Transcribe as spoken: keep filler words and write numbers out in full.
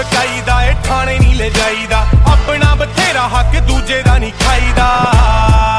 बकाईदा ए ठाणे नहीं ले जाईदा अपना बथेरा हक दूजे दा नहीं खाईदा।